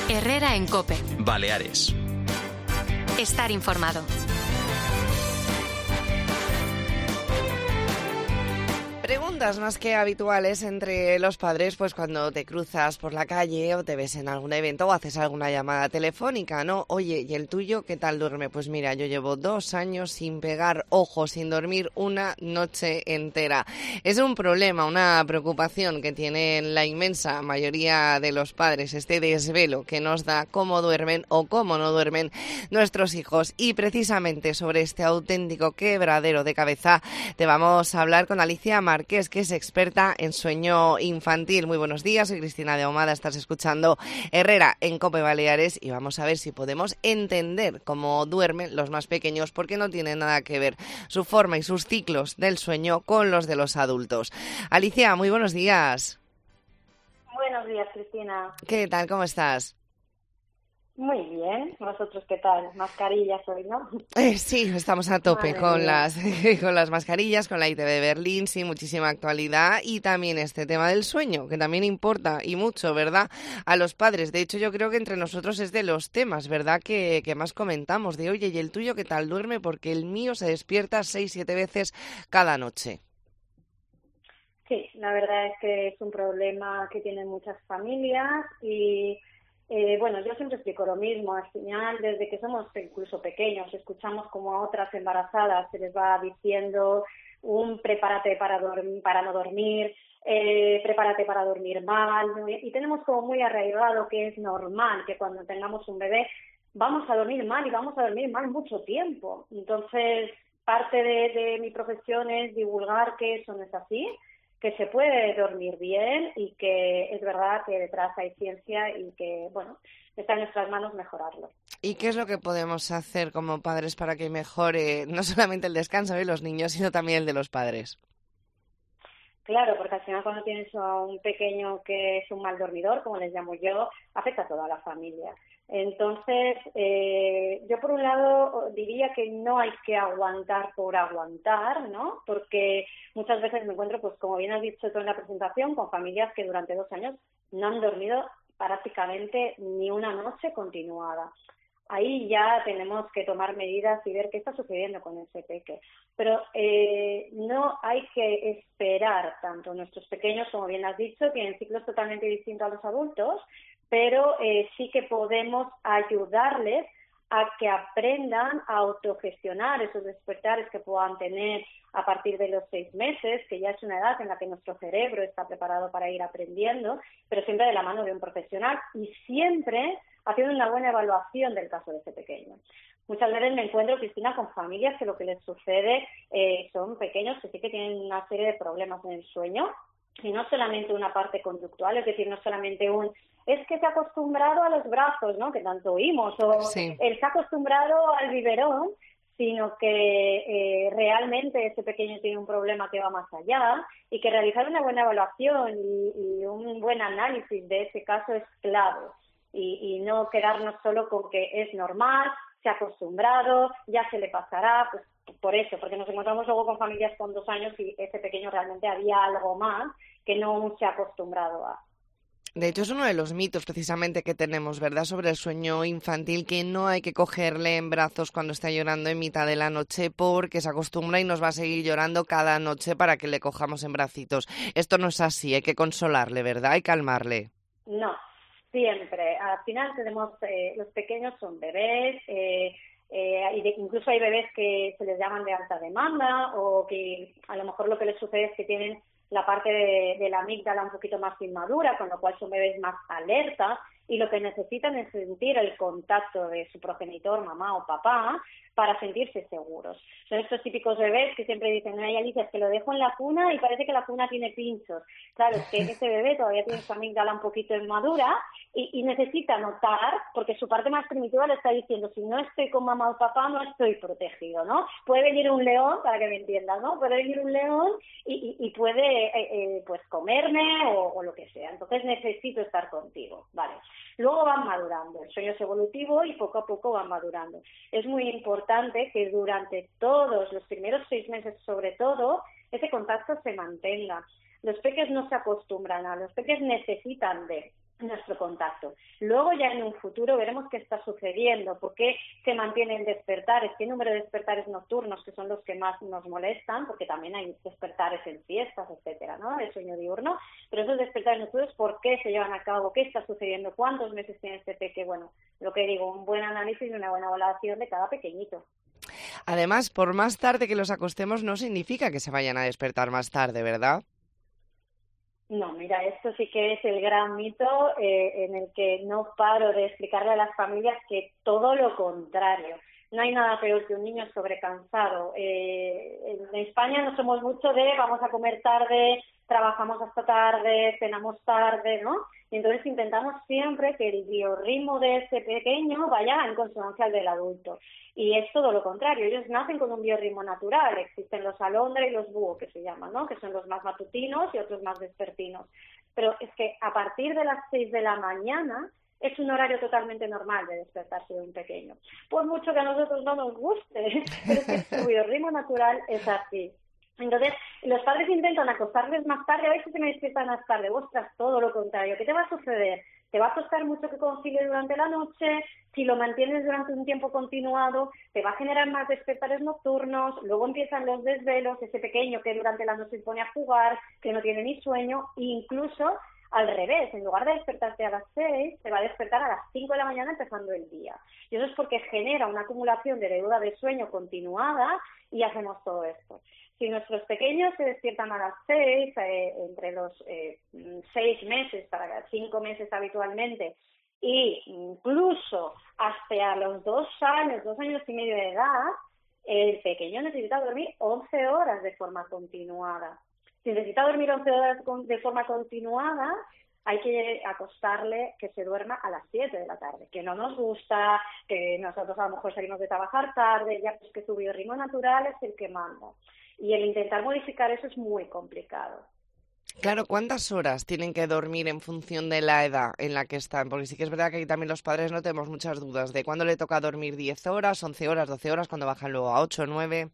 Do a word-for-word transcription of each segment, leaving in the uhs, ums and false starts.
Herrera en COPE. Baleares. Estar informado. Preguntas más que habituales entre los padres, pues cuando te cruzas por la calle o te ves en algún evento o haces alguna llamada telefónica, ¿no? Oye, ¿y el tuyo qué tal duerme? Pues mira, yo llevo dos años sin pegar ojos, sin dormir una noche entera. Es un problema, una preocupación que tienen la inmensa mayoría de los padres, este desvelo que nos da cómo duermen o cómo no duermen nuestros hijos. Y precisamente sobre este auténtico quebradero de cabeza te vamos a hablar con Alicia Márquez, que es, que es experta en sueño infantil. Muy buenos días, soy Cristina de Ahumada, estás escuchando Herrera en COPE Baleares y vamos a ver si podemos entender cómo duermen los más pequeños, porque no tiene nada que ver su forma y sus ciclos del sueño con los de los adultos. Alicia, muy buenos días. Buenos días, Cristina. ¿Qué tal? ¿Cómo estás? Muy bien. ¿Vosotros qué tal? Mascarillas hoy, ¿no? Eh, sí, estamos a tope Madre con mía. las con las mascarillas, con la I T de Berlín, sí, muchísima actualidad y también este tema del sueño, que también importa y mucho, ¿verdad?, a los padres. De hecho, yo creo que entre nosotros es de los temas, ¿verdad?, que, que más comentamos, de oye, ¿y el tuyo qué tal duerme? Porque el mío se despierta seis, siete veces cada noche. Sí, la verdad es que es un problema que tienen muchas familias y Eh, bueno, yo siempre explico lo mismo. Al final, desde que somos incluso pequeños, escuchamos como a otras embarazadas se les va diciendo un prepárate para, dormir, para no dormir, eh, prepárate para dormir mal, ¿no? Y tenemos como muy arraigado que es normal que cuando tengamos un bebé vamos a dormir mal y vamos a dormir mal mucho tiempo. Entonces, parte de, de mi profesión es divulgar que eso no es así, que se puede dormir bien y que es verdad que detrás hay ciencia y que, bueno, está en nuestras manos mejorarlo. ¿Y qué es lo que podemos hacer como padres para que mejore no solamente el descanso de los niños, sino también el de los padres? Claro, porque al final cuando tienes a un pequeño que es un mal dormidor, como les llamo yo, afecta a toda la familia. Entonces, eh, yo por un lado diría que no hay que aguantar por aguantar, ¿no? Porque muchas veces me encuentro, pues como bien has dicho tú en la presentación, con familias que durante dos años no han dormido prácticamente ni una noche continuada. Ahí ya tenemos que tomar medidas y ver qué está sucediendo con ese peque. Pero eh, no hay que esperar tanto. Nuestros pequeños, como bien has dicho, tienen ciclos totalmente distintos a los adultos, pero eh, sí que podemos ayudarles a que aprendan a autogestionar esos despertares que puedan tener a partir de los seis meses, que ya es una edad en la que nuestro cerebro está preparado para ir aprendiendo, pero siempre de la mano de un profesional y siempre haciendo una buena evaluación del caso de ese pequeño. Muchas veces me encuentro, Cristina, con familias que lo que les sucede eh, son pequeños que sí que tienen una serie de problemas en el sueño, y no solamente una parte conductual, es decir, no solamente un es que se ha acostumbrado a los brazos, ¿no?, que tanto oímos, o Sí. él se ha acostumbrado al biberón, sino que eh, realmente ese pequeño tiene un problema que va más allá y que realizar una buena evaluación y, y un buen análisis de ese caso es clave y, y no quedarnos solo con que es normal, se ha acostumbrado, ya se le pasará, pues por eso, porque nos encontramos luego con familias con dos años y ese pequeño realmente había algo más que no se ha acostumbrado a. De hecho, es uno de los mitos precisamente que tenemos, ¿verdad?, sobre el sueño infantil, que no hay que cogerle en brazos cuando está llorando en mitad de la noche porque se acostumbra y nos va a seguir llorando cada noche para que le cojamos en bracitos. Esto no es así, hay que consolarle, ¿verdad?, y calmarle. No, siempre. Al final tenemos, eh, los pequeños son bebés, eh, eh, y de, incluso hay bebés que se les llaman de alta demanda o que a lo mejor lo que les sucede es que tienen la parte de, de la amígdala un poquito más inmadura, con lo cual son bebés más alertas y lo que necesitan es sentir el contacto de su progenitor, mamá o papá, para sentirse seguros. Son estos típicos bebés que siempre dicen, ay, Alicia, es que lo dejo en la cuna y parece que la cuna tiene pinchos. Claro, es que ese bebé todavía tiene su amígdala un poquito inmadura y, y necesita notar, porque su parte más primitiva le está diciendo, si no estoy con mamá o papá, no estoy protegido, ¿no? Puede venir un león, para que me entiendas, ¿no? Puede venir un león y, y, y puede, eh, eh, pues, comerme o, o lo que sea. Entonces necesito estar contigo, ¿vale? Luego van madurando, el sueño es evolutivo y poco a poco van madurando. Es muy importante que durante todos los primeros seis meses, sobre todo, ese contacto se mantenga. Los peques no se acostumbran a, los peques necesitan de, nuestro contacto. Luego ya en un futuro veremos qué está sucediendo, por qué se mantienen despertares, qué número de despertares nocturnos, que son los que más nos molestan, porque también hay despertares en fiestas, etcétera, ¿no? El sueño diurno, pero esos despertares nocturnos, ¿por qué se llevan a cabo? ¿Qué está sucediendo? ¿Cuántos meses tiene este peque? Bueno, lo que digo, un buen análisis y una buena evaluación de cada pequeñito. Además, por más tarde que los acostemos no significa que se vayan a despertar más tarde, ¿verdad? No, mira, esto sí que es el gran mito eh, en el que no paro de explicarle a las familias que todo lo contrario. No hay nada peor que un niño sobrecansado. Eh, en España no somos mucho de vamos a comer tarde, trabajamos hasta tarde, cenamos tarde, ¿no? Y entonces intentamos siempre que el biorritmo de ese pequeño vaya en consonancia al del adulto. Y es todo lo contrario, ellos nacen con un biorritmo natural, existen los alondra y los búho, que se llaman, ¿no? Que son los más matutinos y otros más vespertinos. Pero es que a partir de las seis de la mañana es un horario totalmente normal de despertarse de un pequeño. Por mucho que a nosotros no nos guste, pero es que su biorritmo natural es así. Entonces, los padres intentan acostarles más tarde, a ver si se me despiertan más tarde. Ostras, todo lo contrario. ¿Qué te va a suceder? Te va a costar mucho que concilie durante la noche, si lo mantienes durante un tiempo continuado, te va a generar más despertares nocturnos, luego empiezan los desvelos, ese pequeño que durante la noche se pone a jugar, que no tiene ni sueño, e incluso al revés, en lugar de despertarte a las seis, te va a despertar a las cinco de la mañana empezando el día. Y eso es porque genera una acumulación de deuda de sueño continuada y hacemos todo esto. Si nuestros pequeños se despiertan a las seis, eh, entre los eh, seis meses, para cinco meses habitualmente, e incluso hasta los dos años, dos años y medio de edad, el pequeño necesita dormir once horas de forma continuada. Si necesita dormir once horas de forma continuada, hay que acostarle que se duerma a las siete de la tarde, que no nos gusta, que nosotros a lo mejor salimos de trabajar tarde, ya pues que su biorritmo natural es el que manda. Y el intentar modificar eso es muy complicado. Claro, ¿cuántas horas tienen que dormir en función de la edad en la que están? Porque sí que es verdad que aquí también los padres no tenemos muchas dudas de cuándo le toca dormir diez horas, once horas, doce horas, cuando bajan luego a ocho, nueve.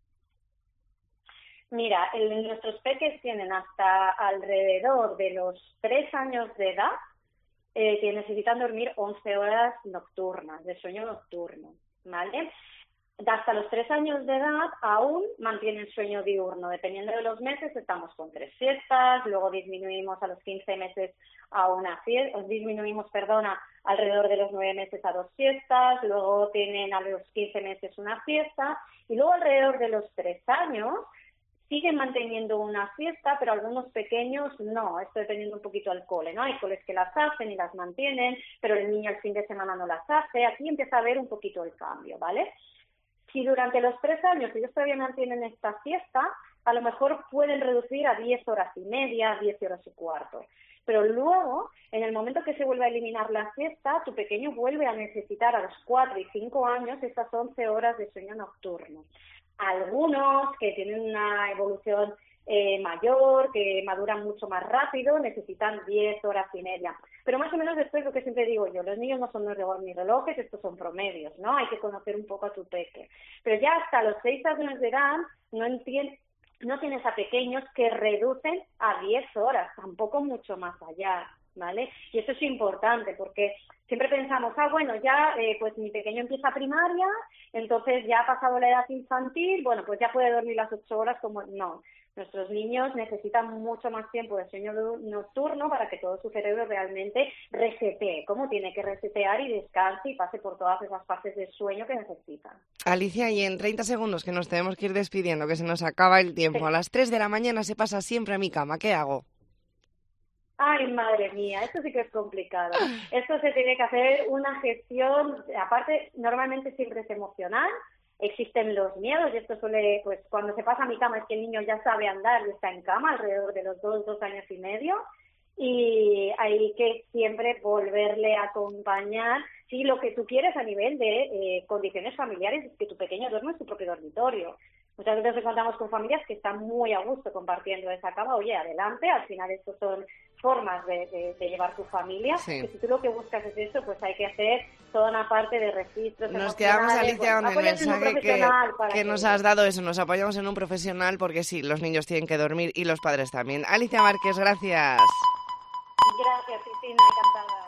Mira, el, nuestros peques tienen hasta alrededor de los tres años de edad eh, que necesitan dormir once horas nocturnas, de sueño nocturno, ¿vale? Hasta los tres años de edad aún mantienen sueño diurno. Dependiendo de los meses estamos con tres siestas, luego disminuimos a los quince meses a una siesta, disminuimos, perdona, alrededor de los nueve meses a dos siestas, luego tienen a los quince meses una siesta y luego alrededor de los tres años siguen manteniendo una siesta, pero algunos pequeños no, esto dependiendo un poquito del cole, ¿no? Hay coles que las hacen y las mantienen, pero el niño el fin de semana no las hace. Aquí empieza a haber un poquito el cambio, ¿vale? Si durante los tres años ellos todavía mantienen esta siesta, a lo mejor pueden reducir a diez horas y media, diez horas y cuarto. Pero luego, en el momento que se vuelve a eliminar la siesta, tu pequeño vuelve a necesitar a los cuatro y cinco años estas once horas de sueño nocturno. Algunos que tienen una evolución eh, mayor, que maduran mucho más rápido, necesitan diez horas y media. Pero más o menos después, lo que siempre digo yo, los niños no son mis relojes, estos son promedios, ¿no? Hay que conocer un poco a tu peque. Pero ya hasta los seis años de edad no entiendes, no tienes a pequeños que reducen a diez horas, tampoco mucho más allá, ¿vale? Y eso es importante porque siempre pensamos, ah, bueno, ya eh, pues mi pequeño empieza primaria, entonces ya ha pasado la edad infantil, bueno, pues ya puede dormir las ocho horas como... No, nuestros niños necesitan mucho más tiempo de sueño nocturno para que todo su cerebro realmente resetee, como tiene que resetear y descanse y pase por todas esas fases de sueño que necesitan. Alicia, y en treinta segundos que nos tenemos que ir despidiendo, que se nos acaba el tiempo, sí. A las tres de la mañana se pasa siempre a mi cama, ¿qué hago? Ay, madre mía, esto sí que es complicado. Esto se tiene que hacer una gestión, aparte, normalmente siempre es emocional, existen los miedos y esto suele, pues cuando se pasa a mi cama es que el niño ya sabe andar y está en cama alrededor de los dos, dos años y medio y hay que siempre volverle a acompañar. Sí, lo que tú quieres a nivel de eh, condiciones familiares es que tu pequeño duerma en su propio dormitorio. Muchas veces nos encontramos con familias que están muy a gusto compartiendo esa cama. Oye, adelante, al final estos son formas de, de, de llevar tu familia. Sí. Que si tú lo que buscas es eso, pues hay que hacer toda una parte de registros. Nos quedamos, Alicia, con el mensaje que, que, que nos has dado eso. Nos apoyamos en un profesional porque sí, los niños tienen que dormir y los padres también. Alicia Márquez, gracias. Gracias, Cristina, encantada.